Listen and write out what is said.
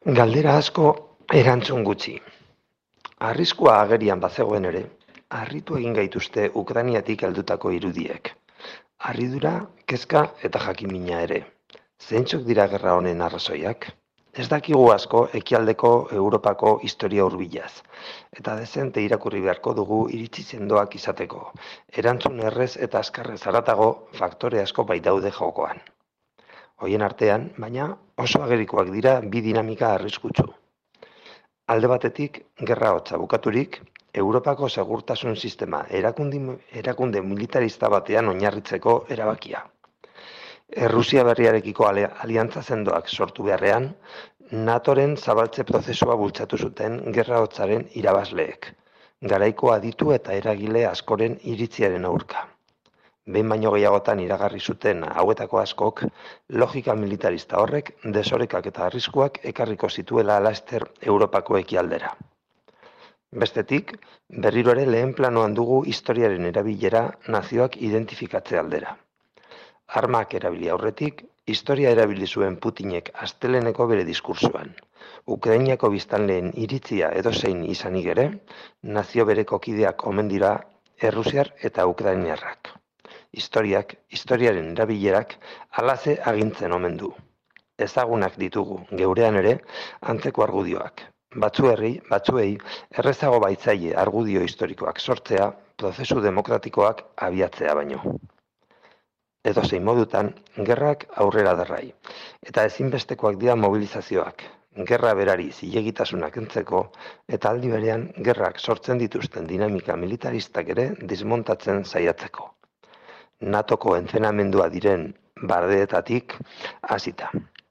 Galdera asko, erantzun gutxi. Arriskua agerian bazegoen ere, harritu egin gaituzte Ukrainiatik heldutako irudiek. Harridura, kezka eta jakimina ere. Zeintzuk dira gerra honen arrazoiak? Ez dakigu asko ekialdeko Europako historia hurbilaz, eta dezente irakurri beharko dugu iritzi sendoak izateko. Erantzun errez eta azkarrez haratago faktore asko baitaude jokoan. Hoien artean, baina, oso agerikoak dira bi dinamika arriskutsu. Alde batetik, gerra hotza bukaturik, Europako segurtasun sistema erakunde militarista batean oinarritzeko erabakia. Errusia berriarekiko aliantza sendoak sortu beharrean, NATOren zabaltze prozesua bultzatu zuten gerra hotzaren irabazleek, garaiko aditu eta eragile askoren iritziaren aurka. Behin baino gehiagotan iragarri zuten hauetako askok, logika militarista horrek desorekak eta arriskuak ekarriko zituela laster Europako ekialdera. Bestetik, berriro ere lehen planoan dugu historiaren erabilera nazioak identifikatze aldera. Armak erabili aurretik, historia erabili zuen Putinek asteleheneko bere diskursoan. Ukrainiako biztanleen iritzia edozein izanik ere, nazio bereko kideak omen dira errusiar eta ukrainiarrak. Historiaren erabilerak halaxe agintzen omen du. Ezagunak ditugu, geurean ere, antzeko argudioak. Batzuei errezago baitzaile argudio historikoak sortzea, prozesu demokratikoak abiatzea baino. Edozein modutan, gerrak aurrera darrai, eta ezinbestekoak dira mobilizazioak, gerra berari zilegitasuna kentzeko, eta aldi berean gerrak sortzen dituzten dinamika militaristak ere desmontatzen saiatzeko. NATOko entrenamendua diren bardeetatik hasita.